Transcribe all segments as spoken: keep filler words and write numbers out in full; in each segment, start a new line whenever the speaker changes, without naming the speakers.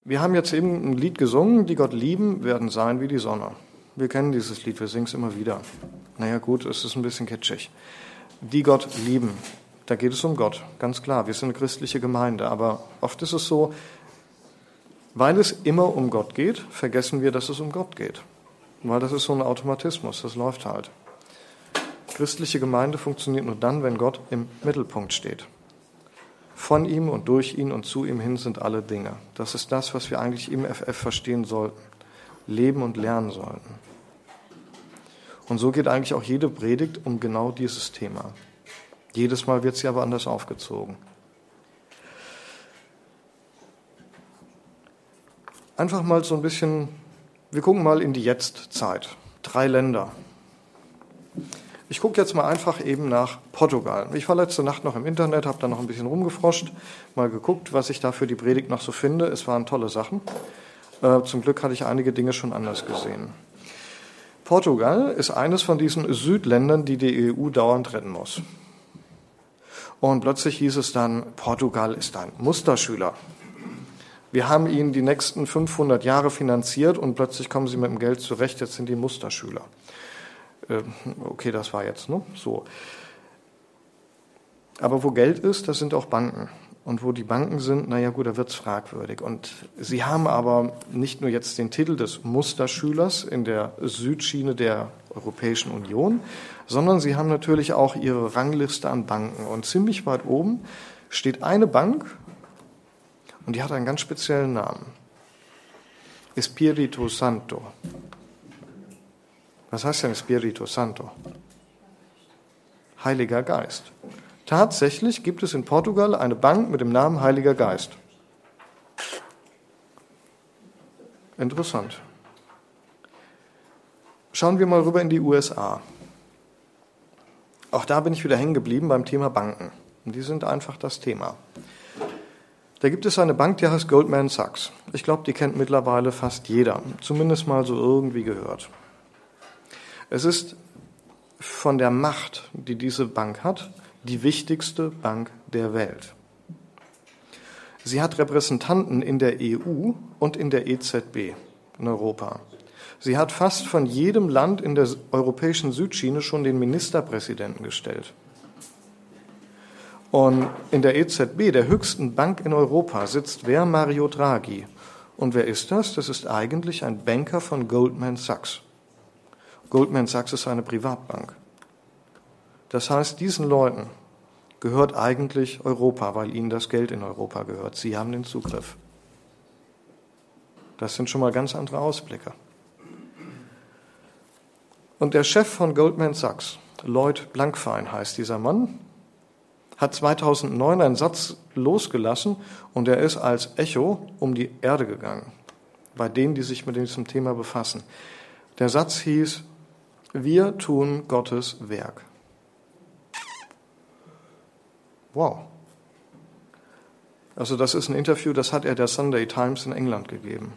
Wir haben jetzt eben ein Lied gesungen, die Gott lieben, werden sein wie die Sonne. Wir kennen dieses Lied, wir singen es immer wieder. Naja gut, es ist ein bisschen kitschig. Die Gott lieben, da geht es um Gott, ganz klar. Wir sind eine christliche Gemeinde, aber oft ist es so, weil es immer um Gott geht, vergessen wir, dass es um Gott geht. Weil das ist so ein Automatismus, das läuft halt. Christliche Gemeinde funktioniert nur dann, wenn Gott im Mittelpunkt steht. Von ihm und durch ihn und zu ihm hin sind alle Dinge. Das ist das, was wir eigentlich im F F verstehen sollten, leben und lernen sollten. Und so geht eigentlich auch jede Predigt um genau dieses Thema. Jedes Mal wird sie aber anders aufgezogen. Einfach mal so ein bisschen, wir gucken mal in die Jetztzeit. Drei Länder. Ich gucke jetzt mal einfach eben nach Portugal. Ich war letzte Nacht noch im Internet, habe da noch ein bisschen rumgefroscht, mal geguckt, was ich da für die Predigt noch so finde. Es waren tolle Sachen. Äh, zum Glück hatte ich einige Dinge schon anders gesehen. Portugal ist eines von diesen Südländern, die die E U dauernd retten muss. Und plötzlich hieß es dann, Portugal ist ein Musterschüler. Wir haben ihnen die nächsten fünfhundert Jahre finanziert und plötzlich kommen sie mit dem Geld zurecht, jetzt sind die Musterschüler. Okay, das war jetzt, ne? So. Aber wo Geld ist, das sind auch Banken. Und wo die Banken sind, naja gut, da wird's fragwürdig. Und sie haben aber nicht nur jetzt den Titel des Musterschülers in der Südschiene der Europäischen Union, sondern sie haben natürlich auch ihre Rangliste an Banken. Und ziemlich weit oben steht eine Bank und die hat einen ganz speziellen Namen. Espírito Santo. Was heißt denn Espírito Santo? Heiliger Geist. Tatsächlich gibt es in Portugal eine Bank mit dem Namen Heiliger Geist. Interessant. Schauen wir mal rüber in die U S A. Auch da bin ich wieder hängen geblieben beim Thema Banken. Und die sind einfach das Thema. Da gibt es eine Bank, die heißt Goldman Sachs. Ich glaube, die kennt mittlerweile fast jeder. Zumindest mal so irgendwie gehört. Es ist von der Macht, die diese Bank hat, die wichtigste Bank der Welt. Sie hat Repräsentanten in der E U und in der E Z B in Europa. Sie hat fast von jedem Land in der europäischen Südschiene schon den Ministerpräsidenten gestellt. Und in der E Z B, der höchsten Bank in Europa, sitzt wer? Mario Draghi. Und wer ist das? Das ist eigentlich ein Banker von Goldman Sachs. Goldman Sachs ist eine Privatbank. Das heißt, diesen Leuten gehört eigentlich Europa, weil ihnen das Geld in Europa gehört. Sie haben den Zugriff. Das sind schon mal ganz andere Ausblicke. Und der Chef von Goldman Sachs, Lloyd Blankfein heißt dieser Mann, hat zweitausendneun einen Satz losgelassen und er ist als Echo um die Erde gegangen, bei denen, die sich mit diesem Thema befassen. Der Satz hieß, wir tun Gottes Werk. Wow. Also das ist ein Interview, das hat er der Sunday Times in England gegeben.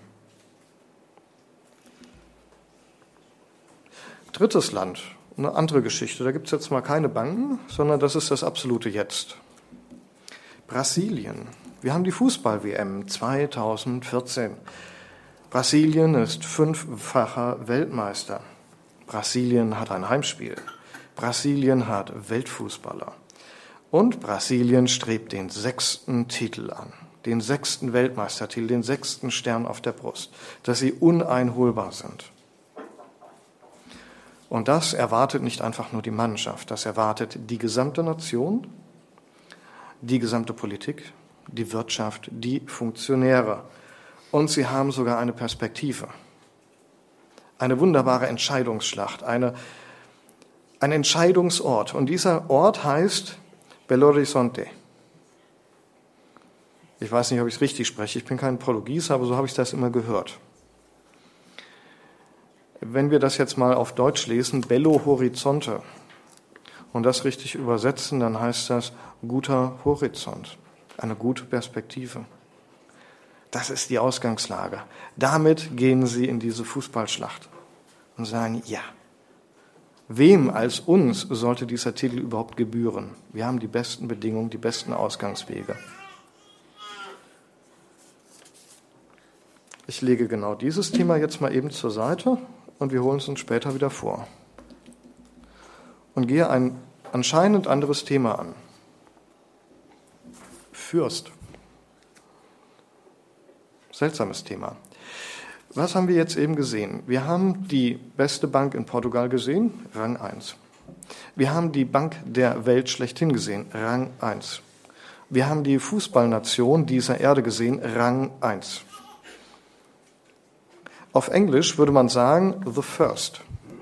Drittes Land, eine andere Geschichte. Da gibt es jetzt mal keine Banken, sondern das ist das absolute Jetzt. Brasilien. Wir haben die Fußball-W M zweitausendvierzehn. Brasilien ist fünffacher Weltmeister. Brasilien hat ein Heimspiel. Brasilien hat Weltfußballer. Und Brasilien strebt den sechsten Titel an. Den sechsten Weltmeistertitel, den sechsten Stern auf der Brust. Dass sie uneinholbar sind. Und das erwartet nicht einfach nur die Mannschaft. Das erwartet die gesamte Nation, die gesamte Politik, die Wirtschaft, die Funktionäre. Und sie haben sogar eine Perspektive. Eine wunderbare Entscheidungsschlacht, eine, ein Entscheidungsort. Und dieser Ort heißt Belo Horizonte. Ich weiß nicht, ob ich es richtig spreche. Ich bin kein Portugies, aber so habe ich das immer gehört. Wenn wir das jetzt mal auf Deutsch lesen, Belo Horizonte, und das richtig übersetzen, dann heißt das guter Horizont, eine gute Perspektive. Das ist die Ausgangslage. Damit gehen sie in diese Fußballschlacht und sagen, ja, wem als uns sollte dieser Titel überhaupt gebühren? Wir haben die besten Bedingungen, die besten Ausgangswege. Ich lege genau dieses Thema jetzt mal eben zur Seite und wir holen es uns später wieder vor. Und gehe ein anscheinend anderes Thema an. Fürst. Seltsames Thema. Was haben wir jetzt eben gesehen? Wir haben die beste Bank in Portugal gesehen, Rang eins. Wir haben die Bank der Welt schlechthin gesehen, Rang eins. Wir haben die Fußballnation dieser Erde gesehen, Rang eins. Auf Englisch würde man sagen, the first.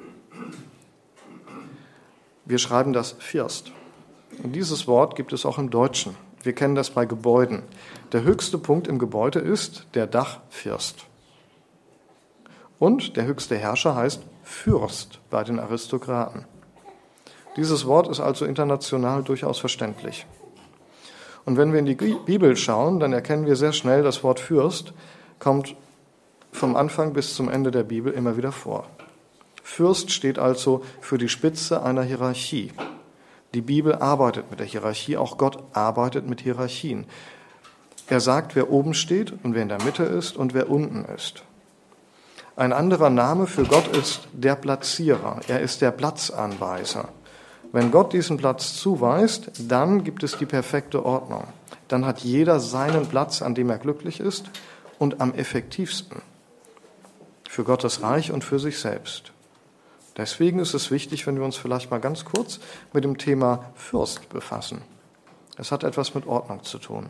Wir schreiben das first. Und dieses Wort gibt es auch im Deutschen. Wir kennen das bei Gebäuden. Der höchste Punkt im Gebäude ist der Dachfirst. Und der höchste Herrscher heißt Fürst bei den Aristokraten. Dieses Wort ist also international durchaus verständlich. Und wenn wir in die Bibel schauen, dann erkennen wir sehr schnell, das Wort Fürst kommt vom Anfang bis zum Ende der Bibel immer wieder vor. Fürst steht also für die Spitze einer Hierarchie. Die Bibel arbeitet mit der Hierarchie, auch Gott arbeitet mit Hierarchien. Er sagt, wer oben steht und wer in der Mitte ist und wer unten ist. Ein anderer Name für Gott ist der Platzierer. Er ist der Platzanweiser. Wenn Gott diesen Platz zuweist, dann gibt es die perfekte Ordnung. Dann hat jeder seinen Platz, an dem er glücklich ist und am effektivsten für Gottes Reich und für sich selbst. Deswegen ist es wichtig, wenn wir uns vielleicht mal ganz kurz mit dem Thema Fürst befassen. Es hat etwas mit Ordnung zu tun.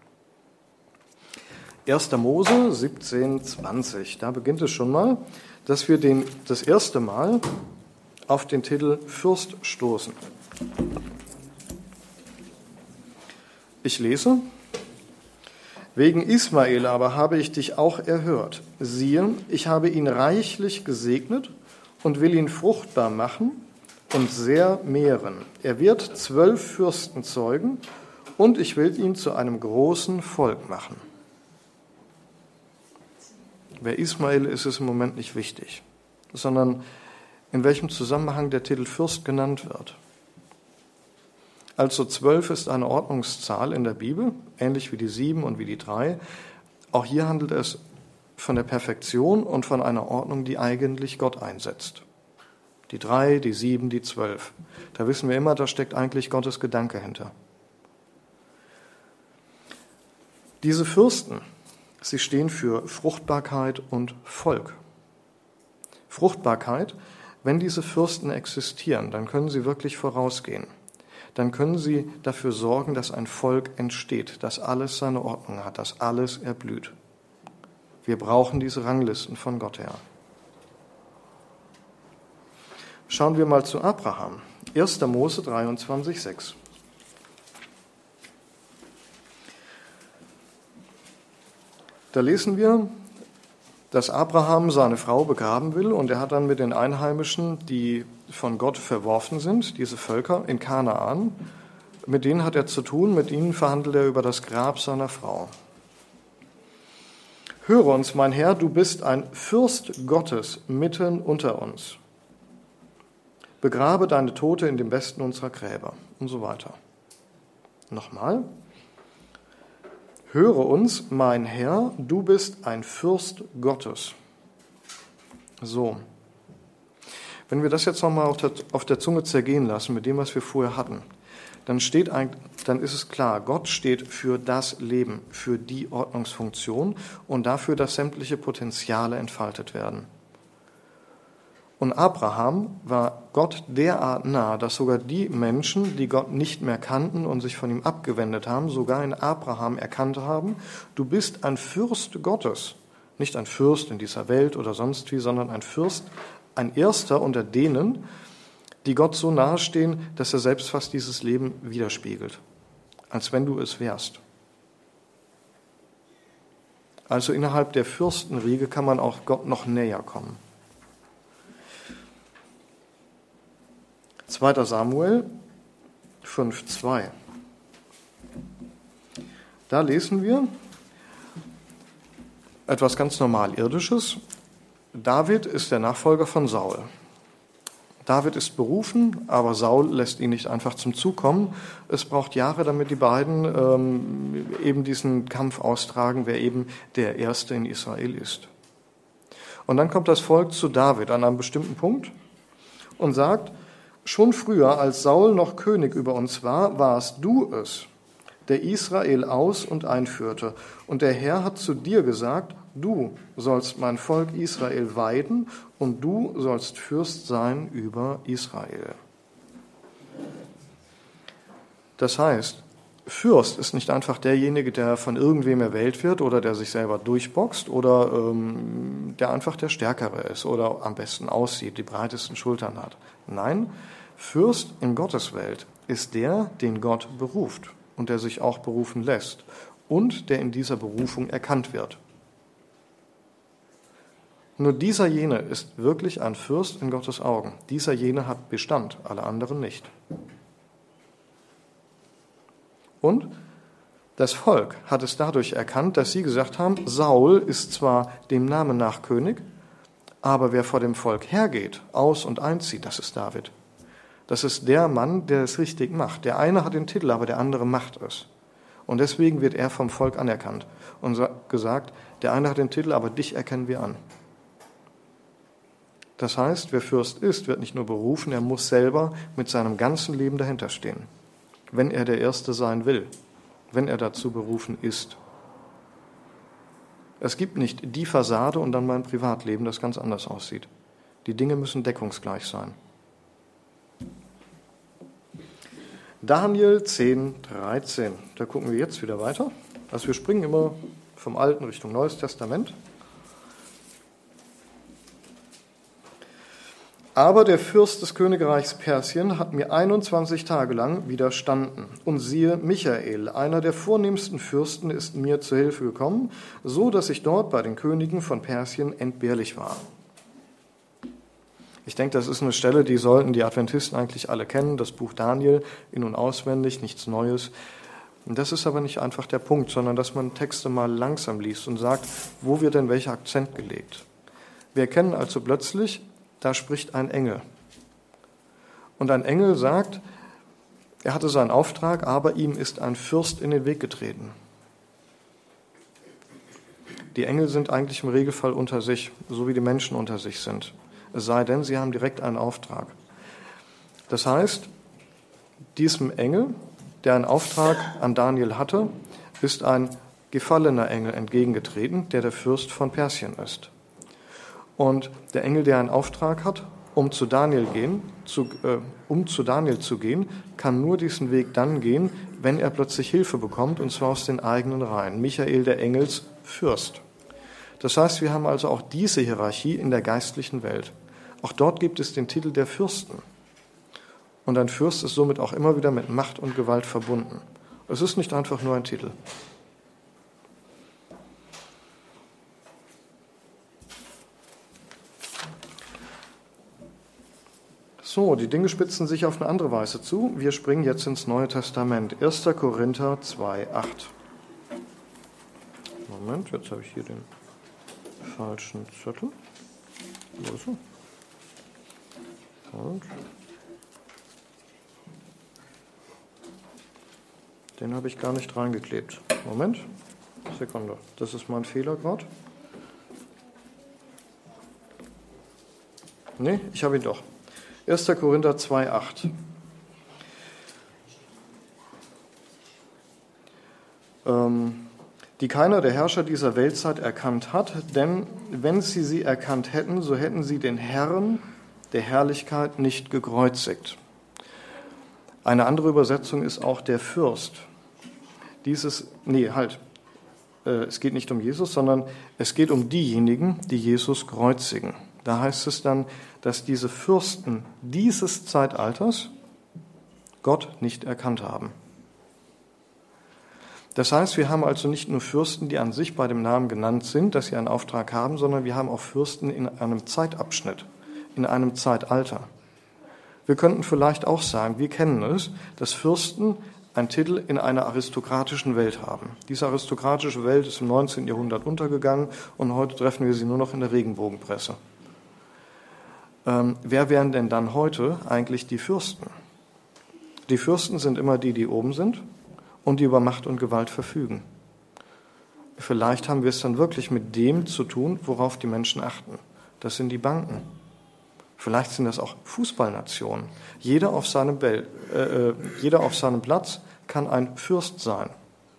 erster Mose siebzehn, zwanzig, da beginnt es schon mal, dass wir den, das erste Mal auf den Titel Fürst stoßen. Ich lese: Wegen Ismael aber habe ich dich auch erhört. Siehe, ich habe ihn reichlich gesegnet und will ihn fruchtbar machen und sehr mehren. Er wird zwölf Fürsten zeugen und ich will ihn zu einem großen Volk machen. Wer Ismael ist, ist im Moment nicht wichtig, sondern in welchem Zusammenhang der Titel Fürst genannt wird. Also zwölf ist eine Ordnungszahl in der Bibel, ähnlich wie die sieben und wie die drei. Auch hier handelt es von der Perfektion und von einer Ordnung, die eigentlich Gott einsetzt. Die drei, die sieben, die zwölf. Da wissen wir immer, da steckt eigentlich Gottes Gedanke hinter. Diese Fürsten, sie stehen für Fruchtbarkeit und Volk. Fruchtbarkeit, wenn diese Fürsten existieren, dann können sie wirklich vorausgehen. Dann können sie dafür sorgen, dass ein Volk entsteht, dass alles seine Ordnung hat, dass alles erblüht. Wir brauchen diese Ranglisten von Gott her. Schauen wir mal zu Abraham. erster Mose dreiundzwanzig, sechs. Da lesen wir, dass Abraham seine Frau begraben will und er hat dann mit den Einheimischen, die von Gott verworfen sind, diese Völker in Kanaan, mit denen hat er zu tun, mit ihnen verhandelt er über das Grab seiner Frau. Höre uns, mein Herr, du bist ein Fürst Gottes mitten unter uns. Begrabe deine Tote in dem besten unserer Gräber und so weiter. Nochmal. Höre uns, mein Herr, du bist ein Fürst Gottes. So. Wenn wir das jetzt nochmal auf der, auf der Zunge zergehen lassen, mit dem, was wir vorher hatten, dann, steht ein, dann ist es klar, Gott steht für das Leben, für die Ordnungsfunktion und dafür, dass sämtliche Potenziale entfaltet werden. Und Abraham war Gott derart nah, dass sogar die Menschen, die Gott nicht mehr kannten und sich von ihm abgewendet haben, sogar in Abraham erkannt haben, du bist ein Fürst Gottes. Nicht ein Fürst in dieser Welt oder sonst wie, sondern ein Fürst, ein Erster unter denen, die Gott so nahe stehen, dass er selbst fast dieses Leben widerspiegelt, als wenn du es wärst. Also innerhalb der Fürstenriege kann man auch Gott noch näher kommen. zweiter Samuel fünf, zwei. Da lesen wir etwas ganz normal Irdisches. David ist der Nachfolger von Saul. David ist berufen, aber Saul lässt ihn nicht einfach zum Zug kommen. Es braucht Jahre, damit die beiden ähm, eben diesen Kampf austragen, wer eben der Erste in Israel ist. Und dann kommt das Volk zu David an einem bestimmten Punkt und sagt, schon früher, als Saul noch König über uns war, warst du es, der Israel aus- und einführte. Und der Herr hat zu dir gesagt, du sollst mein Volk Israel weiden und du sollst Fürst sein über Israel. Das heißt, Fürst ist nicht einfach derjenige, der von irgendwem erwählt wird oder der sich selber durchboxt oder ähm, der einfach der Stärkere ist oder am besten aussieht, die breitesten Schultern hat. Nein, Fürst in Gottes Welt ist der, den Gott beruft und der sich auch berufen lässt und der in dieser Berufung erkannt wird. Nur dieser jene ist wirklich ein Fürst in Gottes Augen. Dieser jene hat Bestand, alle anderen nicht. Und das Volk hat es dadurch erkannt, dass sie gesagt haben, Saul ist zwar dem Namen nach König, aber wer vor dem Volk hergeht, aus- und einzieht, das ist David. Das ist der Mann, der es richtig macht. Der eine hat den Titel, aber der andere macht es. Und deswegen wird er vom Volk anerkannt und gesagt, der eine hat den Titel, aber dich erkennen wir an. Das heißt, wer Fürst ist, wird nicht nur berufen, er muss selber mit seinem ganzen Leben dahinter stehen, wenn er der Erste sein will, wenn er dazu berufen ist. Es gibt nicht die Fassade und dann mein Privatleben, das ganz anders aussieht. Die Dinge müssen deckungsgleich sein. Daniel zehn, dreizehn. Da gucken wir jetzt wieder weiter. Also wir springen immer vom Alten Richtung Neues Testament. Aber der Fürst des Königreichs Persien hat mir einundzwanzig Tage lang widerstanden. Und siehe, Michael, einer der vornehmsten Fürsten, ist mir zu Hilfe gekommen, so dass ich dort bei den Königen von Persien entbehrlich war. Ich denke, das ist eine Stelle, die sollten die Adventisten eigentlich alle kennen, das Buch Daniel, in- und auswendig, nichts Neues. Und das ist aber nicht einfach der Punkt, sondern dass man Texte mal langsam liest und sagt, wo wird denn welcher Akzent gelegt. Wir erkennen also plötzlich, da spricht ein Engel. Und ein Engel sagt, er hatte seinen Auftrag, aber ihm ist ein Fürst in den Weg getreten. Die Engel sind eigentlich im Regelfall unter sich, so wie die Menschen unter sich sind. Es sei denn, sie haben direkt einen Auftrag. Das heißt, diesem Engel, der einen Auftrag an Daniel hatte, ist ein gefallener Engel entgegengetreten, der der Fürst von Persien ist. Und der Engel, der einen Auftrag hat, um zu Daniel gehen, zu, äh, um zu Daniel zu gehen, kann nur diesen Weg dann gehen, wenn er plötzlich Hilfe bekommt, und zwar aus den eigenen Reihen. Michael, der Engelsfürst. Das heißt, wir haben also auch diese Hierarchie in der geistlichen Welt. Auch dort gibt es den Titel der Fürsten. Und ein Fürst ist somit auch immer wieder mit Macht und Gewalt verbunden. Es ist nicht einfach nur ein Titel. So, die Dinge spitzen sich auf eine andere Weise zu. Wir springen jetzt ins Neue Testament. erster Korinther zwei, acht. Moment, jetzt habe ich hier den falschen Zettel. Wo ist er? Und den habe ich gar nicht reingeklebt. Moment, Sekunde. Das ist mein Fehler gerade. Nee, ich habe ihn doch. erster Korinther zwei, acht. Ähm, die keiner der Herrscher dieser Weltzeit erkannt hat, denn wenn sie sie erkannt hätten, so hätten sie den Herrn der Herrlichkeit nicht gekreuzigt. Eine andere Übersetzung ist auch der Fürst. Dieses, nee, halt, äh, es geht nicht um Jesus, sondern es geht um diejenigen, die Jesus kreuzigen. Da heißt es dann, dass diese Fürsten dieses Zeitalters Gott nicht erkannt haben. Das heißt, wir haben also nicht nur Fürsten, die an sich bei dem Namen genannt sind, dass sie einen Auftrag haben, sondern wir haben auch Fürsten in einem Zeitabschnitt, in einem Zeitalter. Wir könnten vielleicht auch sagen, wir kennen es, dass Fürsten einen Titel in einer aristokratischen Welt haben. Diese aristokratische Welt ist im neunzehnten Jahrhundert untergegangen und heute treffen wir sie nur noch in der Regenbogenpresse. Ähm, wer wären denn dann heute eigentlich die Fürsten? Die Fürsten sind immer die, die oben sind und die über Macht und Gewalt verfügen. Vielleicht haben wir es dann wirklich mit dem zu tun, worauf die Menschen achten. Das sind die Banken. Vielleicht sind das auch Fußballnationen. Jeder auf seinem, Bel- äh, jeder auf seinem Platz kann ein Fürst sein.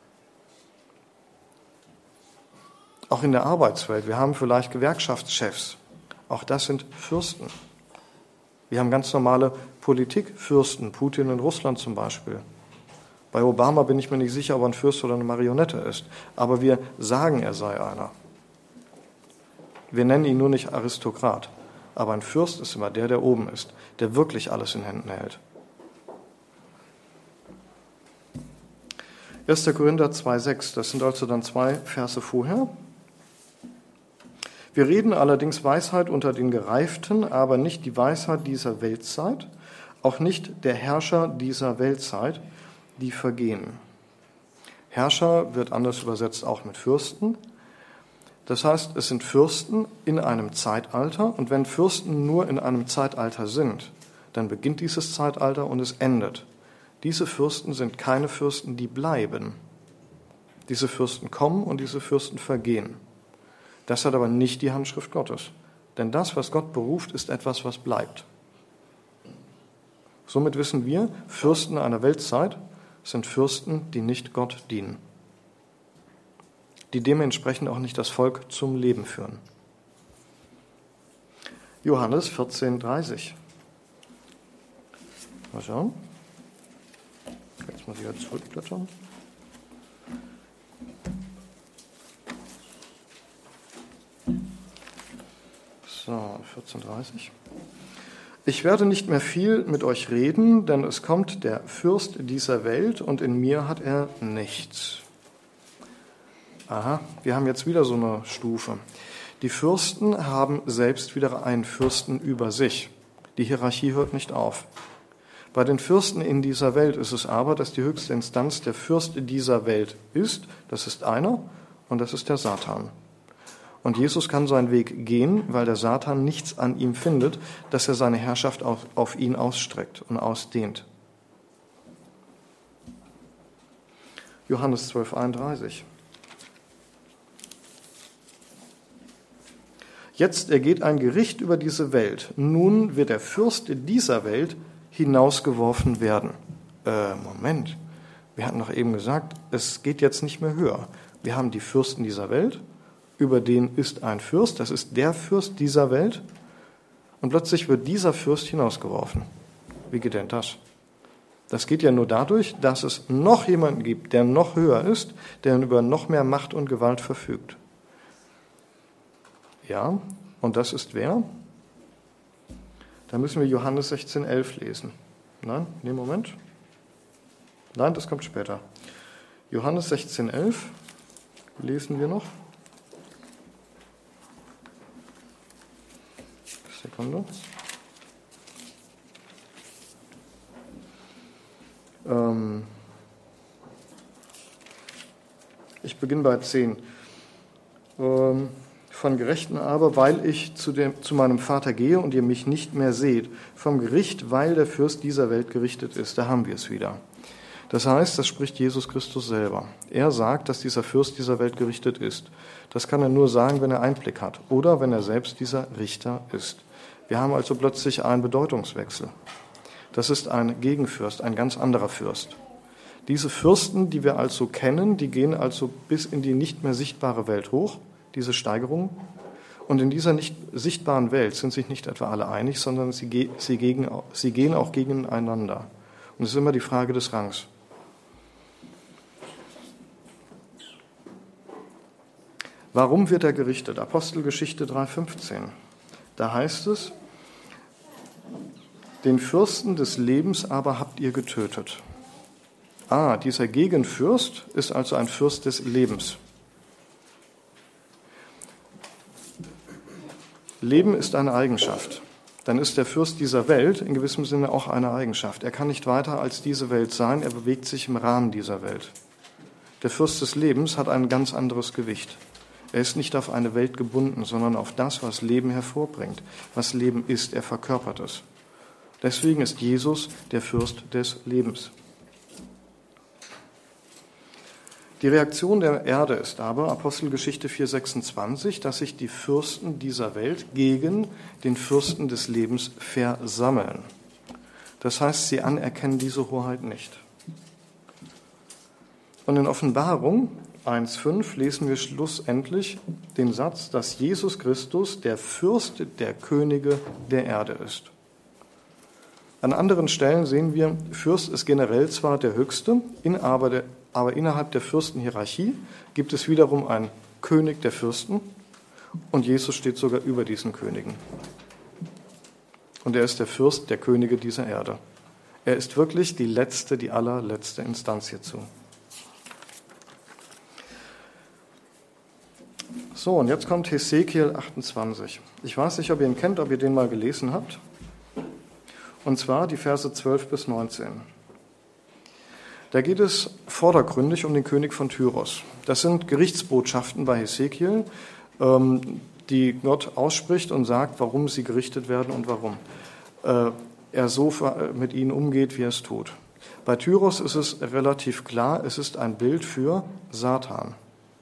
Auch in der Arbeitswelt. Wir haben vielleicht Gewerkschaftschefs. Auch das sind Fürsten. Wir haben ganz normale Politikfürsten, Putin in Russland zum Beispiel. Bei Obama bin ich mir nicht sicher, ob er ein Fürst oder eine Marionette ist. Aber wir sagen, er sei einer. Wir nennen ihn nur nicht Aristokrat. Aber ein Fürst ist immer der, der oben ist, der wirklich alles in Händen hält. erster Korinther zwei sechs, das sind also dann zwei Verse vorher. Wir reden allerdings Weisheit unter den Gereiften, aber nicht die Weisheit dieser Weltzeit, auch nicht der Herrscher dieser Weltzeit, die vergehen. Herrscher wird anders übersetzt auch mit Fürsten. Das heißt, es sind Fürsten in einem Zeitalter, und wenn Fürsten nur in einem Zeitalter sind, dann beginnt dieses Zeitalter und es endet. Diese Fürsten sind keine Fürsten, die bleiben. Diese Fürsten kommen und diese Fürsten vergehen. Das hat aber nicht die Handschrift Gottes. Denn das, was Gott beruft, ist etwas, was bleibt. Somit wissen wir, Fürsten einer Weltzeit sind Fürsten, die nicht Gott dienen, die dementsprechend auch nicht das Volk zum Leben führen. Johannes vierzehn dreißig. Mal schauen. Jetzt muss ich wieder zurückblättern. So, vierzehn dreißig. Ich werde nicht mehr viel mit euch reden, denn es kommt der Fürst dieser Welt und in mir hat er nichts. Aha, wir haben jetzt wieder so eine Stufe. Die Fürsten haben selbst wieder einen Fürsten über sich. Die Hierarchie hört nicht auf. Bei den Fürsten in dieser Welt ist es aber, dass die höchste Instanz der Fürst dieser Welt ist. Das ist einer und das ist der Satan. Und Jesus kann seinen Weg gehen, weil der Satan nichts an ihm findet, dass er seine Herrschaft auf, auf ihn ausstreckt und ausdehnt. Johannes zwölf einunddreißig. Jetzt ergeht ein Gericht über diese Welt. Nun wird der Fürst dieser Welt hinausgeworfen werden. Äh, Moment, wir hatten doch eben gesagt, es geht jetzt nicht mehr höher. Wir haben die Fürsten dieser Welt, über den ist ein Fürst, das ist der Fürst dieser Welt, und plötzlich wird dieser Fürst hinausgeworfen. Wie geht denn das? Das geht ja nur dadurch, dass es noch jemanden gibt, der noch höher ist, der über noch mehr Macht und Gewalt verfügt. Ja, und das ist wer? Da müssen wir Johannes sechzehn elf lesen. Nein, nee, Moment. Nein, das kommt später. Johannes sechzehn elf lesen wir noch. Sekunde. Ähm ich beginne bei zehn. Ähm Von Gerechten aber, weil ich zu, dem, zu meinem Vater gehe und ihr mich nicht mehr seht. Vom Gericht, weil der Fürst dieser Welt gerichtet ist. Da haben wir es wieder. Das heißt, das spricht Jesus Christus selber. Er sagt, dass dieser Fürst dieser Welt gerichtet ist. Das kann er nur sagen, wenn er Einblick hat oder wenn er selbst dieser Richter ist. Wir haben also plötzlich einen Bedeutungswechsel. Das ist ein Gegenfürst, ein ganz anderer Fürst. Diese Fürsten, die wir also kennen, die gehen also bis in die nicht mehr sichtbare Welt hoch, diese Steigerung. Und in dieser nicht sichtbaren Welt sind sich nicht etwa alle einig, sondern sie, ge- sie, gegen, sie gehen auch gegeneinander. Und es ist immer die Frage des Rangs. Warum wird er gerichtet? Apostelgeschichte drei fünfzehn. Da heißt es, den Fürsten des Lebens aber habt ihr getötet. Ah, dieser Gegenfürst ist also ein Fürst des Lebens. Leben ist eine Eigenschaft. Dann ist der Fürst dieser Welt in gewissem Sinne auch eine Eigenschaft. Er kann nicht weiter als diese Welt sein, er bewegt sich im Rahmen dieser Welt. Der Fürst des Lebens hat ein ganz anderes Gewicht. Er ist nicht auf eine Welt gebunden, sondern auf das, was Leben hervorbringt. Was Leben ist, er verkörpert es. Deswegen ist Jesus der Fürst des Lebens. Die Reaktion der Erde ist aber, Apostelgeschichte vier sechsundzwanzig, dass sich die Fürsten dieser Welt gegen den Fürsten des Lebens versammeln. Das heißt, sie anerkennen diese Hoheit nicht. Und in Offenbarung eins fünf lesen wir schlussendlich den Satz, dass Jesus Christus der Fürst der Könige der Erde ist. An anderen Stellen sehen wir, Fürst ist generell zwar der Höchste, aber, der, aber innerhalb der Fürstenhierarchie gibt es wiederum einen König der Fürsten und Jesus steht sogar über diesen Königen. Und er ist der Fürst der Könige dieser Erde. Er ist wirklich die letzte, die allerletzte Instanz hierzu. So, und jetzt kommt Hesekiel achtundzwanzig. Ich weiß nicht, ob ihr ihn kennt, ob ihr den mal gelesen habt. Und zwar die Verse zwölf bis neunzehn. Da geht es vordergründig um den König von Tyros. Das sind Gerichtsbotschaften bei Hesekiel, die Gott ausspricht und sagt, warum sie gerichtet werden und warum er so mit ihnen umgeht, wie er es tut. Bei Tyros ist es relativ klar, es ist ein Bild für Satan.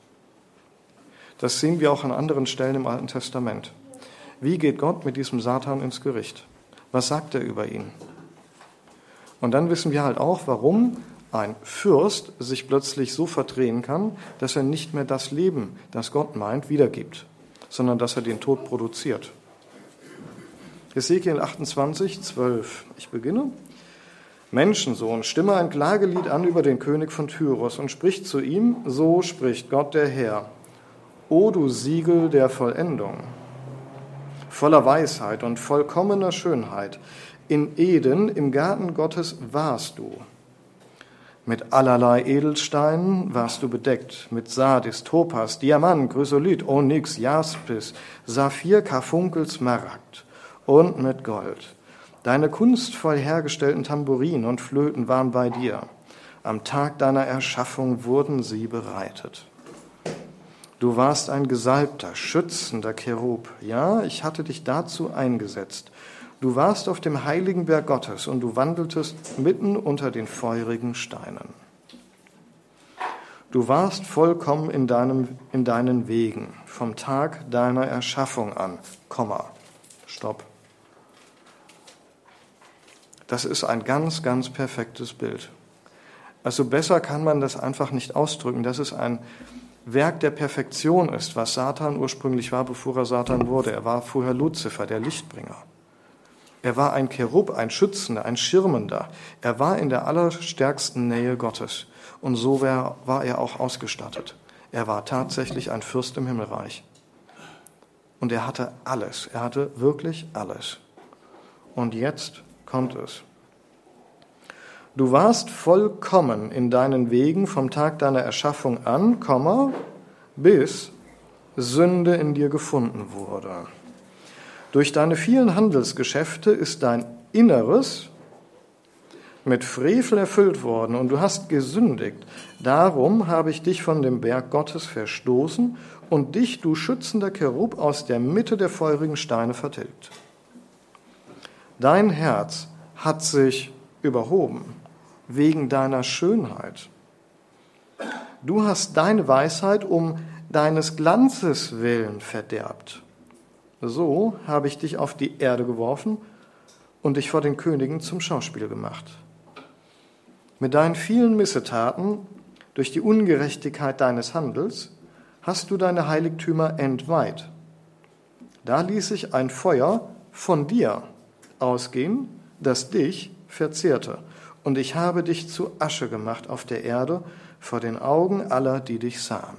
Das sehen wir auch an anderen Stellen im Alten Testament. Wie geht Gott mit diesem Satan ins Gericht? Was sagt er über ihn? Und dann wissen wir halt auch, warum ein Fürst sich plötzlich so verdrehen kann, dass er nicht mehr das Leben, das Gott meint, wiedergibt, sondern dass er den Tod produziert. Hesekiel achtundzwanzig, zwölf. Ich beginne. Menschensohn, stimme ein Klagelied an über den König von Tyros und sprich zu ihm, so spricht Gott der Herr. O du Siegel der Vollendung, voller Weisheit und vollkommener Schönheit, in Eden, im Garten Gottes warst du. Mit allerlei Edelsteinen warst du bedeckt, mit Sardis, Topas, Diamant, Chrysolit, Onyx, Jaspis, Saphir, Karfunkel, Smaragd und mit Gold. Deine kunstvoll hergestellten Tamburinen und Flöten waren bei dir. Am Tag deiner Erschaffung wurden sie bereitet. Du warst ein gesalbter, schützender Cherub. Ja, ich hatte dich dazu eingesetzt. Du warst auf dem heiligen Berg Gottes und du wandeltest mitten unter den feurigen Steinen. Du warst vollkommen in, deinem, in deinen Wegen, vom Tag deiner Erschaffung an. Komma. Stopp. Das ist ein ganz, ganz perfektes Bild. Also besser kann man das einfach nicht ausdrücken. Das ist ein Werk der Perfektion ist, was Satan ursprünglich war, bevor er Satan wurde. Er war vorher Luzifer, der Lichtbringer. Er war ein Cherub, ein Schützender, ein Schirmender. Er war in der allerstärksten Nähe Gottes. Und so war, war er auch ausgestattet. Er war tatsächlich ein Fürst im Himmelreich. Und er hatte alles. Er hatte wirklich alles. Und jetzt kommt es. Du warst vollkommen in deinen Wegen vom Tag deiner Erschaffung an, bis Sünde in dir gefunden wurde. Durch deine vielen Handelsgeschäfte ist dein Inneres mit Frevel erfüllt worden und du hast gesündigt. Darum habe ich dich von dem Berg Gottes verstoßen und dich, du schützender Cherub, aus der Mitte der feurigen Steine vertilgt. Dein Herz hat sich überhoben wegen deiner Schönheit. Du hast deine Weisheit um deines Glanzes willen verderbt. So habe ich dich auf die Erde geworfen und dich vor den Königen zum Schauspiel gemacht. Mit deinen vielen Missetaten, durch die Ungerechtigkeit deines Handels, hast du deine Heiligtümer entweiht. Da ließ ich ein Feuer von dir ausgehen, das dich verzehrte. Und ich habe dich zu Asche gemacht auf der Erde vor den Augen aller, die dich sahen.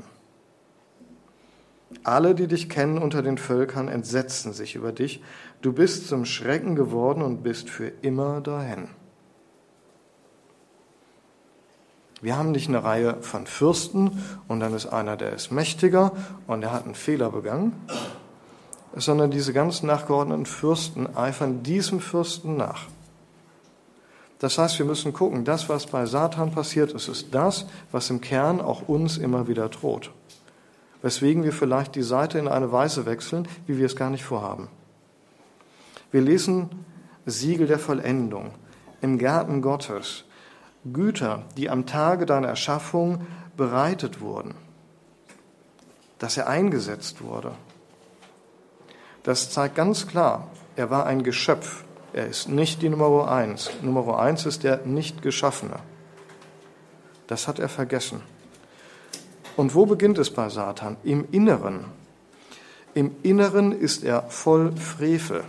Alle, die dich kennen unter den Völkern, entsetzten sich über dich. Du bist zum Schrecken geworden und bist für immer dahin. Wir haben nicht eine Reihe von Fürsten und dann ist einer, der ist mächtiger und der hat einen Fehler begangen, sondern diese ganzen nachgeordneten Fürsten eifern diesem Fürsten nach. Das heißt, wir müssen gucken, das, was bei Satan passiert ist, ist das, was im Kern auch uns immer wieder droht. weswegen wir vielleicht die Seite in eine Weise wechseln, wie wir es gar nicht vorhaben. Wir lesen Siegel der Vollendung im Garten Gottes, Güter, die am Tage deiner Erschaffung bereitet wurden, dass er eingesetzt wurde. Das zeigt ganz klar, er war ein Geschöpf. Er ist nicht die Nummer eins. Nummer eins ist der Nicht-Geschaffene. Das hat er vergessen. Und wo beginnt es bei Satan? Im Inneren. Im Inneren ist er voll Frevel.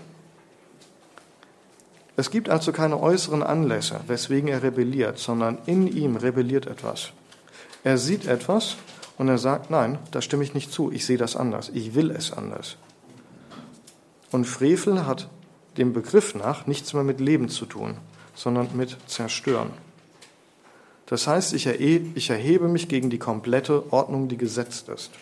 Es gibt also keine äußeren Anlässe, weswegen er rebelliert, sondern in ihm rebelliert etwas. Er sieht etwas und er sagt, nein, da stimme ich nicht zu, ich sehe das anders, ich will es anders. Und Frevel hat dem Begriff nach nichts mehr mit Leben zu tun, sondern mit Zerstören. Das heißt, ich erhebe mich gegen die komplette Ordnung, die gesetzt ist.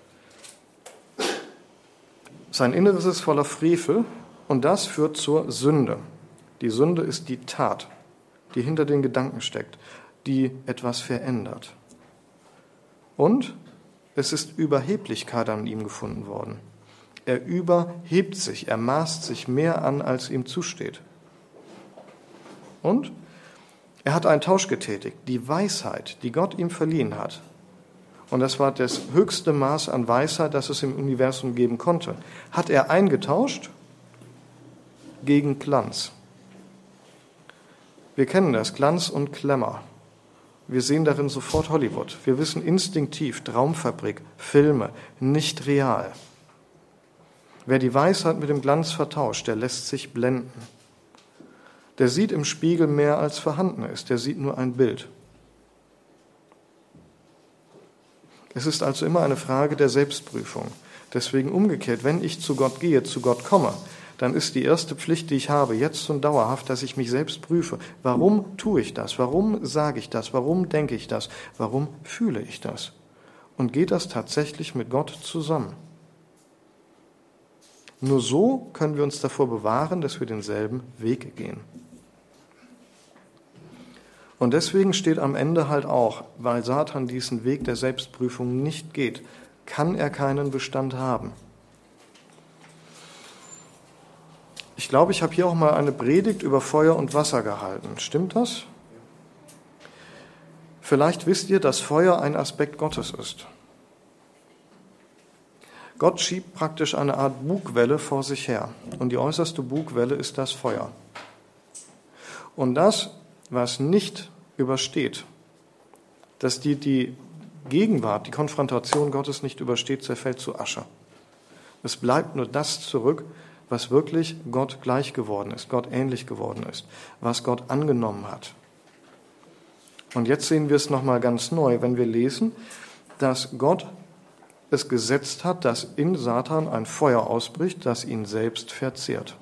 Sein Inneres ist voller Frevel und das führt zur Sünde. Die Sünde ist die Tat, die hinter den Gedanken steckt, die etwas verändert. Und es ist Überheblichkeit an ihm gefunden worden. Er überhebt sich, er maßt sich mehr an, als ihm zusteht. Und er hat einen Tausch getätigt, die Weisheit, die Gott ihm verliehen hat. Und das war das höchste Maß an Weisheit, das es im Universum geben konnte. Hat er eingetauscht gegen Glanz. Wir kennen das, Glanz und Glamour. Wir sehen darin sofort Hollywood. Wir wissen instinktiv, Traumfabrik, Filme, nicht real. Wer die Weisheit mit dem Glanz vertauscht, der lässt sich blenden. Der sieht im Spiegel mehr, als vorhanden ist. Der sieht nur ein Bild. Es ist also immer eine Frage der Selbstprüfung. Deswegen umgekehrt, wenn ich zu Gott gehe, zu Gott komme, dann ist die erste Pflicht, die ich habe, jetzt und dauerhaft, dass ich mich selbst prüfe. Warum tue ich das? Warum sage ich das? Warum denke ich das? Warum fühle ich das? Und geht das tatsächlich mit Gott zusammen? Nur so können wir uns davor bewahren, dass wir denselben Weg gehen. Und deswegen steht am Ende halt auch, weil Satan diesen Weg der Selbstprüfung nicht geht, kann er keinen Bestand haben. Ich glaube, ich habe hier auch mal eine Predigt über Feuer und Wasser gehalten. Stimmt das? Vielleicht wisst ihr, dass Feuer ein Aspekt Gottes ist. Gott schiebt praktisch eine Art Bugwelle vor sich her. Und die äußerste Bugwelle ist das Feuer. Und das, was nicht übersteht, dass die, die Gegenwart, die Konfrontation Gottes nicht übersteht, zerfällt zu Asche. Es bleibt nur das zurück, was wirklich Gott gleich geworden ist, Gott ähnlich geworden ist, was Gott angenommen hat. Und jetzt sehen wir es nochmal ganz neu, wenn wir lesen, dass Gott es gesetzt hat, dass in Satan ein Feuer ausbricht, das ihn selbst verzehrt.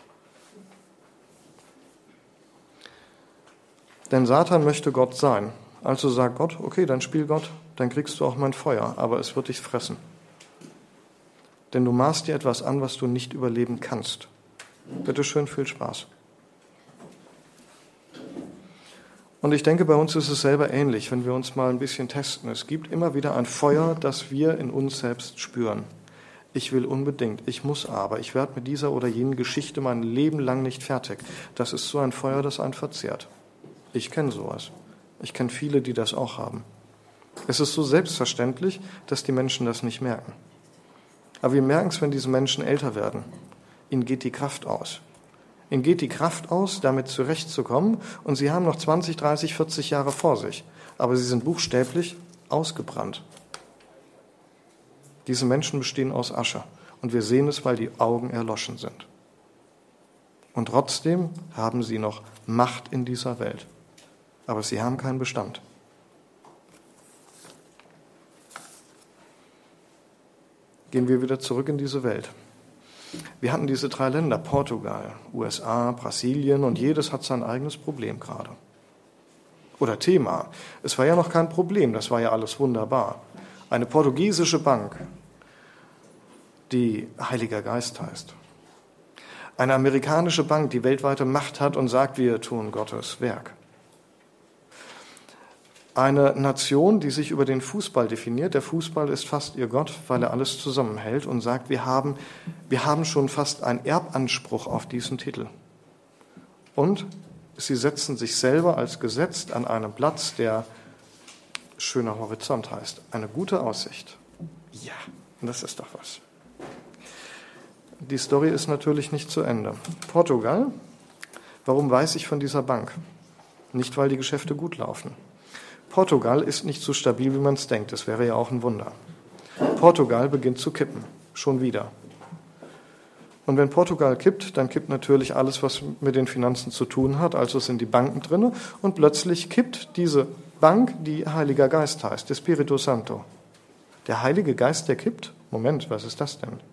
Denn Satan möchte Gott sein. Also sagt Gott, okay, dann spiel Gott, dann kriegst du auch mein Feuer, aber es wird dich fressen. Denn du maßt dir etwas an, was du nicht überleben kannst. Bitte schön, viel Spaß. Und ich denke, bei uns ist es selber ähnlich, wenn wir uns mal ein bisschen testen. Es gibt immer wieder ein Feuer, das wir in uns selbst spüren. Ich will unbedingt, ich muss aber, ich werde mit dieser oder jenen Geschichte mein Leben lang nicht fertig. Das ist so ein Feuer, das einen verzehrt. Ich kenne sowas. Ich kenne viele, die das auch haben. Es ist so selbstverständlich, dass die Menschen das nicht merken. Aber wir merken es, wenn diese Menschen älter werden. Ihnen geht die Kraft aus. Ihnen geht die Kraft aus, damit zurechtzukommen, und sie haben noch zwanzig, dreißig, vierzig Jahre vor sich. Aber sie sind buchstäblich ausgebrannt. Diese Menschen bestehen aus Asche. Und wir sehen es, weil die Augen erloschen sind. Und trotzdem haben sie noch Macht in dieser Welt. Aber sie haben keinen Bestand. Gehen wir wieder zurück in diese Welt. Wir hatten diese drei Länder, Portugal, U S A, Brasilien, und jedes hat sein eigenes Problem gerade. Oder Thema. Es war ja noch kein Problem, das war ja alles wunderbar. Eine portugiesische Bank, die Heiliger Geist heißt. Eine amerikanische Bank, die weltweite Macht hat und sagt, wir tun Gottes Werk. Eine Nation, die sich über den Fußball definiert. Der Fußball ist fast ihr Gott, weil er alles zusammenhält und sagt, wir haben, wir haben schon fast einen Erbanspruch auf diesen Titel. Und sie setzen sich selber als gesetzt an einem Platz, der schöner Horizont heißt. Eine gute Aussicht. Ja, das ist doch was. Die Story ist natürlich nicht zu Ende. Portugal, warum weiß ich von dieser Bank? Nicht, weil die Geschäfte gut laufen. Portugal ist nicht so stabil, wie man es denkt. Das wäre ja auch ein Wunder. Portugal beginnt zu kippen. Schon wieder. Und wenn Portugal kippt, dann kippt natürlich alles, was mit den Finanzen zu tun hat. Also sind die Banken drin. Und plötzlich kippt diese Bank, die Heiliger Geist heißt, der Espíritu Santo. Der Heilige Geist, der kippt? Moment, was ist das denn?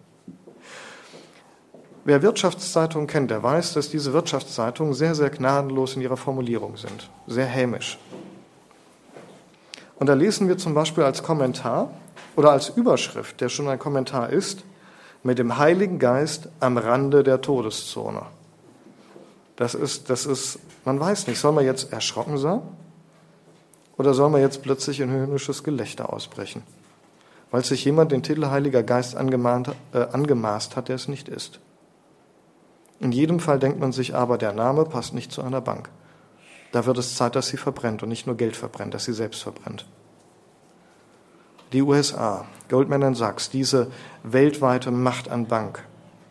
Wer Wirtschaftszeitungen kennt, der weiß, dass diese Wirtschaftszeitungen sehr, sehr gnadenlos in ihrer Formulierung sind. Sehr hämisch. Und da lesen wir zum Beispiel als Kommentar oder als Überschrift, der schon ein Kommentar ist, mit dem Heiligen Geist am Rande der Todeszone. Das ist, das ist, man weiß nicht, soll man jetzt erschrocken sein oder soll man jetzt plötzlich in höhnisches Gelächter ausbrechen, weil sich jemand den Titel Heiliger Geist angemahnt, äh, angemaßt hat, der es nicht ist. In jedem Fall denkt man sich aber, der Name passt nicht zu einer Bank. Da wird es Zeit, dass sie verbrennt und nicht nur Geld verbrennt, dass sie selbst verbrennt. Die U S A, Goldman and Sachs, diese weltweite Macht an Bank.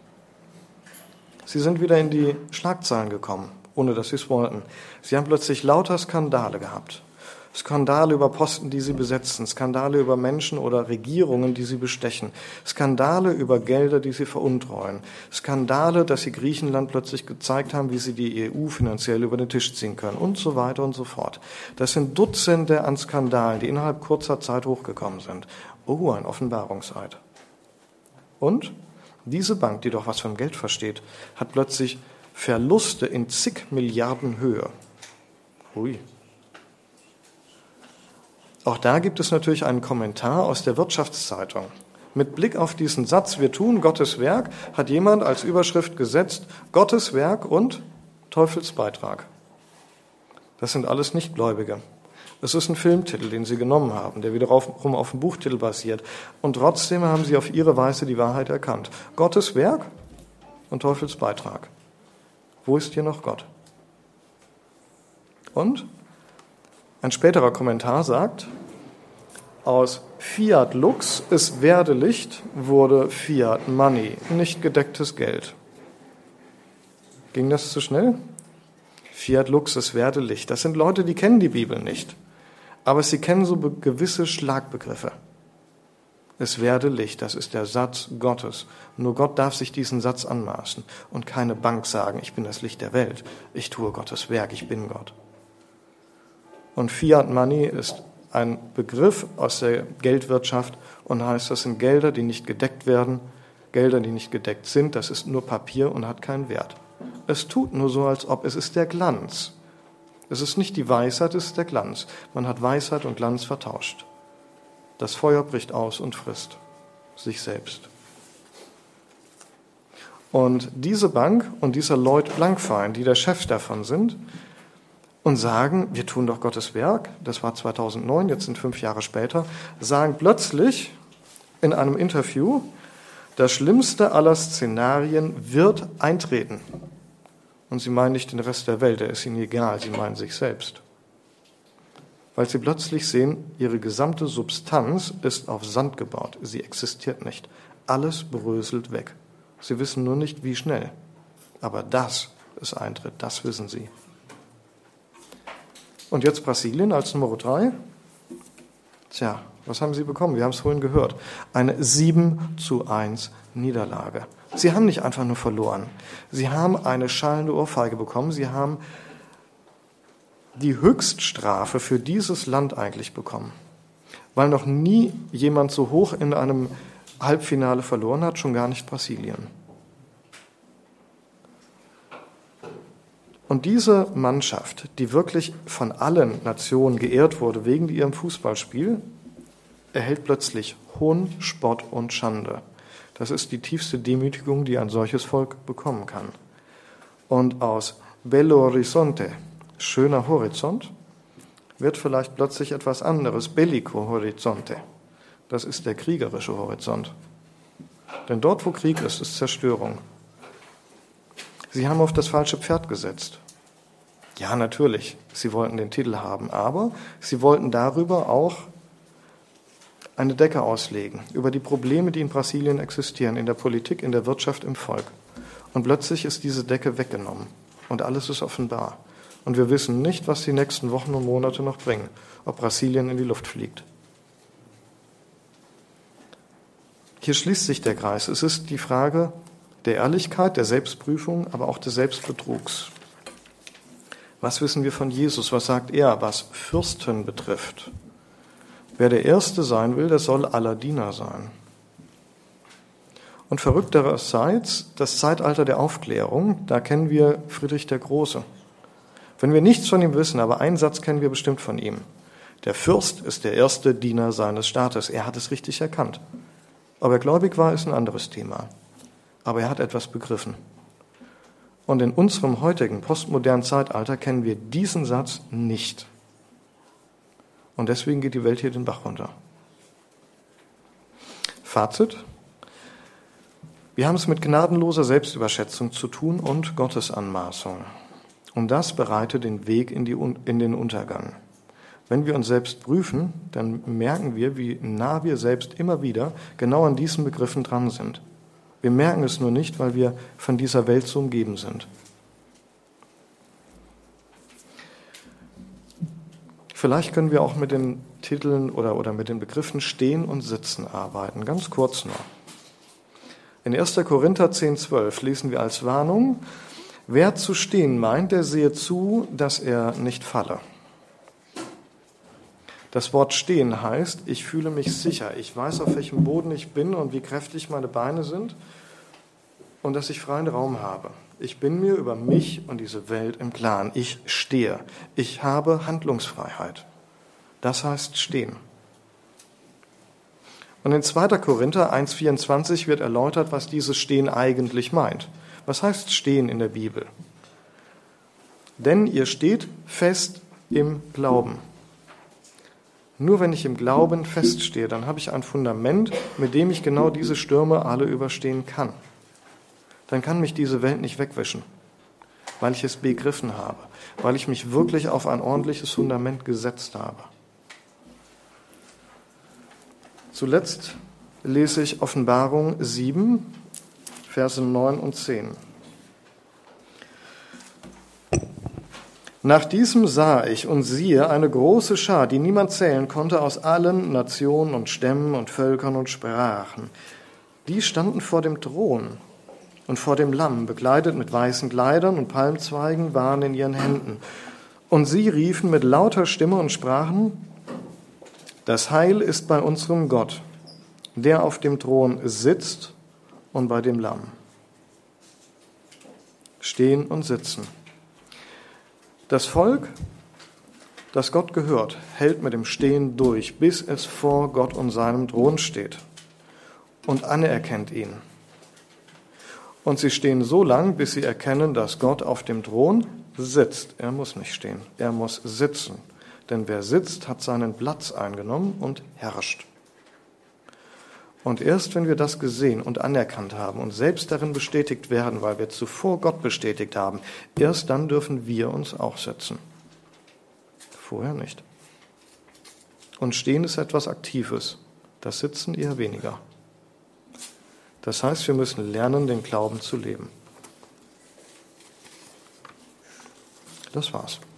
Sie sind wieder in die Schlagzeilen gekommen, ohne dass sie es wollten. Sie haben plötzlich lauter Skandale gehabt. Skandale über Posten, die sie besetzen, Skandale über Menschen oder Regierungen, die sie bestechen, Skandale über Gelder, die sie veruntreuen, Skandale, dass sie Griechenland plötzlich gezeigt haben, wie sie die E U finanziell über den Tisch ziehen können und so weiter und so fort. Das sind Dutzende an Skandalen, die innerhalb kurzer Zeit hochgekommen sind. Oh, ein Offenbarungseid. Und diese Bank, die doch was vom Geld versteht, hat plötzlich Verluste in zig Milliarden Höhe. Hui. Auch da gibt es natürlich einen Kommentar aus der Wirtschaftszeitung. Mit Blick auf diesen Satz, wir tun Gottes Werk, hat jemand als Überschrift gesetzt, Gottes Werk und Teufelsbeitrag. Das sind alles Nichtgläubige. Es ist ein Filmtitel, den sie genommen haben, der wiederum auf dem Buchtitel basiert. Und trotzdem haben sie auf ihre Weise die Wahrheit erkannt. Gottes Werk und Teufelsbeitrag. Wo ist hier noch Gott? Und ein späterer Kommentar sagt, aus Fiat Lux, es werde Licht, wurde Fiat Money, nicht gedecktes Geld. Ging das zu schnell? Fiat Lux, es werde Licht. Das sind Leute, die kennen die Bibel nicht, aber sie kennen so gewisse Schlagbegriffe. Es werde Licht, das ist der Satz Gottes. Nur Gott darf sich diesen Satz anmaßen und keine Bank sagen, ich bin das Licht der Welt, ich tue Gottes Werk, ich bin Gott. Und Fiat Money ist ein Begriff aus der Geldwirtschaft und heißt, das sind Gelder, die nicht gedeckt werden, Gelder, die nicht gedeckt sind, das ist nur Papier und hat keinen Wert. Es tut nur so, als ob es ist der Glanz. Es ist nicht die Weisheit, es ist der Glanz. Man hat Weisheit und Glanz vertauscht. Das Feuer bricht aus und frisst sich selbst. Und diese Bank und dieser Lloyd Blankfein, die der Chef davon sind, und sagen, wir tun doch Gottes Werk, das war zweitausendneun, jetzt sind fünf Jahre später, sagen plötzlich in einem Interview, das schlimmste aller Szenarien wird eintreten. Und sie meinen nicht den Rest der Welt, der ist ihnen egal, sie meinen sich selbst. Weil sie plötzlich sehen, ihre gesamte Substanz ist auf Sand gebaut, sie existiert nicht. Alles bröselt weg. Sie wissen nur nicht, wie schnell. Aber dass es eintritt, das wissen sie. Und jetzt Brasilien als Nummer drei. Tja, was haben sie bekommen? Wir haben es vorhin gehört. Eine sieben zu eins Niederlage. Sie haben nicht einfach nur verloren. Sie haben eine schallende Ohrfeige bekommen. Sie haben die Höchststrafe für dieses Land eigentlich bekommen. Weil noch nie jemand so hoch in einem Halbfinale verloren hat, schon gar nicht Brasilien. Und diese Mannschaft, die wirklich von allen Nationen geehrt wurde wegen ihrem Fußballspiel, erhält plötzlich Hohn, Spott und Schande. Das ist die tiefste Demütigung, die ein solches Volk bekommen kann. Und aus Belo Horizonte, schöner Horizont, wird vielleicht plötzlich etwas anderes, bellico horizonte. Das ist der kriegerische Horizont. Denn dort, wo Krieg ist, ist Zerstörung. Sie haben auf das falsche Pferd gesetzt. Ja, natürlich, sie wollten den Titel haben, aber sie wollten darüber auch eine Decke auslegen, über die Probleme, die in Brasilien existieren, in der Politik, in der Wirtschaft, im Volk. Und plötzlich ist diese Decke weggenommen und alles ist offenbar. Und wir wissen nicht, was die nächsten Wochen und Monate noch bringen, ob Brasilien in die Luft fliegt. Hier schließt sich der Kreis. Es ist die Frage der Ehrlichkeit, der Selbstprüfung, aber auch des Selbstbetrugs. Was wissen wir von Jesus? Was sagt er, was Fürsten betrifft? Wer der Erste sein will, der soll aller Diener sein. Und verrücktererseits, das Zeitalter der Aufklärung, da kennen wir Friedrich der Große. Wenn wir nichts von ihm wissen, aber einen Satz kennen wir bestimmt von ihm. Der Fürst ist der erste Diener seines Staates. Er hat es richtig erkannt. Ob er gläubig war, ist ein anderes Thema. Aber er hat etwas begriffen. Und in unserem heutigen postmodernen Zeitalter kennen wir diesen Satz nicht. Und deswegen geht die Welt hier den Bach runter. Fazit. Wir haben es mit gnadenloser Selbstüberschätzung zu tun und Gottesanmaßung. Und das bereitet den Weg in, die, in den Untergang. Wenn wir uns selbst prüfen, dann merken wir, wie nah wir selbst immer wieder genau an diesen Begriffen dran sind. Wir merken es nur nicht, weil wir von dieser Welt so umgeben sind. Vielleicht können wir auch mit den Titeln oder, oder mit den Begriffen Stehen und Sitzen arbeiten. Ganz kurz noch. In erster Korinther zehn, zwölf lesen wir als Warnung: Wer zu stehen meint, der sehe zu, dass er nicht falle. Das Wort stehen heißt, ich fühle mich sicher. Ich weiß, auf welchem Boden ich bin und wie kräftig meine Beine sind und dass ich freien Raum habe. Ich bin mir über mich und diese Welt im Klaren. Ich stehe. Ich habe Handlungsfreiheit. Das heißt stehen. Und in zweiter Korinther eins, vierundzwanzig wird erläutert, was dieses Stehen eigentlich meint. Was heißt stehen in der Bibel? Denn ihr steht fest im Glauben. Nur wenn ich im Glauben feststehe, dann habe ich ein Fundament, mit dem ich genau diese Stürme alle überstehen kann. Dann kann mich diese Welt nicht wegwischen, weil ich es begriffen habe, weil ich mich wirklich auf ein ordentliches Fundament gesetzt habe. Zuletzt lese ich Offenbarung sieben, Verse neun und zehn. Nach diesem sah ich und siehe eine große Schar, die niemand zählen konnte, aus allen Nationen und Stämmen und Völkern und Sprachen. Die standen vor dem Thron und vor dem Lamm, bekleidet mit weißen Kleidern und Palmzweigen waren in ihren Händen. Und sie riefen mit lauter Stimme und sprachen: Das Heil ist bei unserem Gott, der auf dem Thron sitzt und bei dem Lamm. Stehen und sitzen. Das Volk, das Gott gehört, hält mit dem Stehen durch, bis es vor Gott und seinem Thron steht und anerkennt ihn. Und sie stehen so lang, bis sie erkennen, dass Gott auf dem Thron sitzt. Er muss nicht stehen, er muss sitzen. Denn wer sitzt, hat seinen Platz eingenommen und herrscht. Und erst wenn wir das gesehen und anerkannt haben und selbst darin bestätigt werden, weil wir zuvor Gott bestätigt haben, erst dann dürfen wir uns auch setzen. Vorher nicht. Und Stehen ist etwas Aktives, das Sitzen eher weniger. Das heißt, wir müssen lernen, den Glauben zu leben. Das war's.